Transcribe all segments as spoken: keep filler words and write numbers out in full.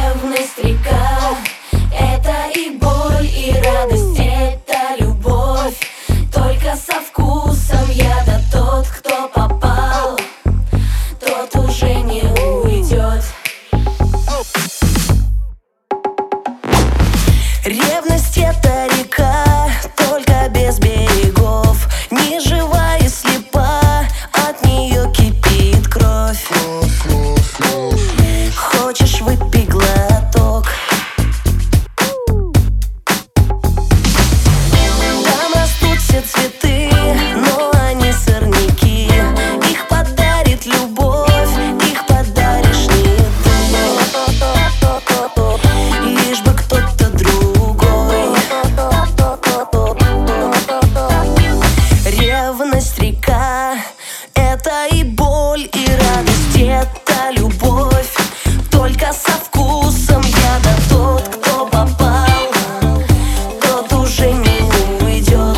Ревность река — это и боль, и радость, это любовь, только со вкусом яда. Тот, кто попал, тот уже не уйдет. Ревность — это река, только без берегов, не жива и слепа, от нее кипит кровь. Хочешь — выпей глоток. Там растут все цветы, но они сорняки. Их подарит любовь, их подаришь не ты, лишь бы кто-то другой. Ревность река — это и боль, и радость, это любовь, только со вкусом яда. Тот, кто попал, тот уже не уйдет.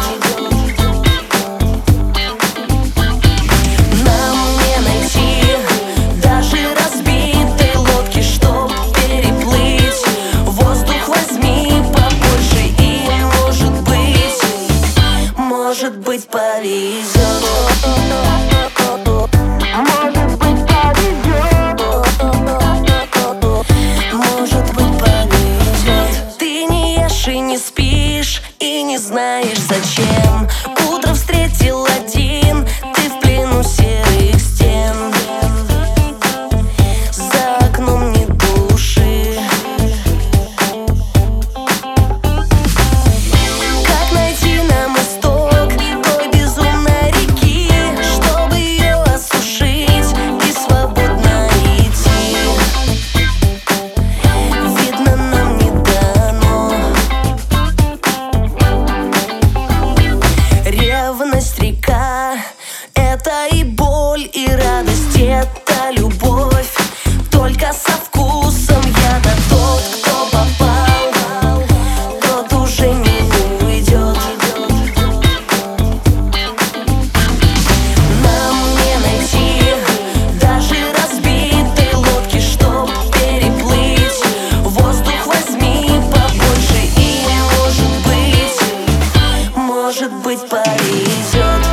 Нам не найти даже разбитой лодки, чтоб переплыть. Воздух возьми побольше, и может быть, может быть повезет. И не спишь, и не знаешь зачем. Утро встретил один, ты в плену серых стен. За окном нет души. Как найти нам исток той безумной реки, чтобы ее осушить и свободно идти? Видно, нам не дано. Ревность река — это и боль, и радость, это любовь, только со вкусом яда. Тот, кто попал, тот уже не уйдет. Нам не найти даже разбитой лодки, чтоб переплыть. Воздух возьми побольше, и может быть, может быть повезет.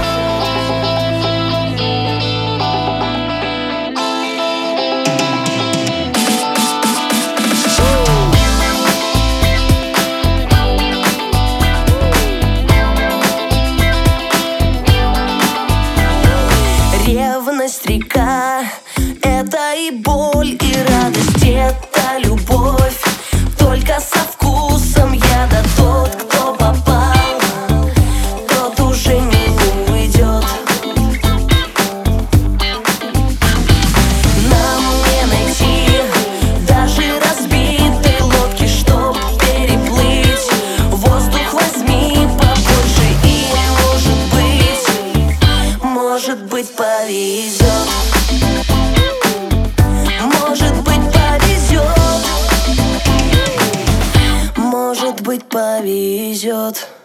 Ревность река — это и боль, и радость, это любовь, только со вкусом яда. Тот, кто попал, тот уже не уйдет. Нам не найти даже разбитой лодки, чтоб переплыть. Воздух возьми побольше, и может быть, может быть повезет. Может быть повезет. Может быть повезет.